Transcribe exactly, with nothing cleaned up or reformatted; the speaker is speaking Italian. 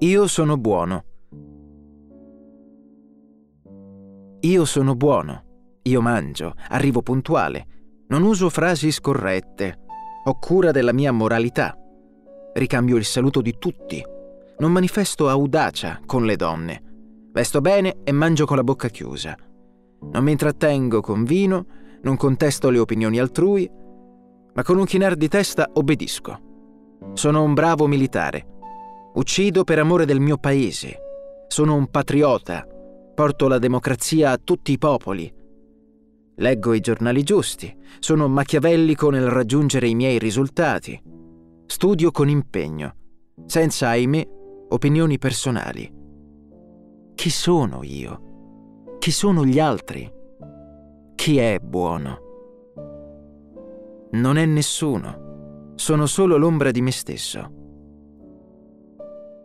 Io sono buono. Io sono buono. Io mangio, arrivo puntuale, non uso frasi scorrette, ho cura della mia moralità, ricambio il saluto di tutti, non manifesto audacia con le donne, vesto bene e mangio con la bocca chiusa, non mi intrattengo con vino, non contesto le opinioni altrui, ma con un chinar di testa obbedisco. Sono un bravo militare, uccido per amore del mio paese, sono un patriota, porto la democrazia a tutti i popoli, leggo i giornali giusti, sono machiavellico nel raggiungere i miei risultati, studio con impegno, senza, ahimè, opinioni personali. Chi sono io? Chi sono gli altri? Chi è buono? Non è nessuno, sono solo l'ombra di me stesso.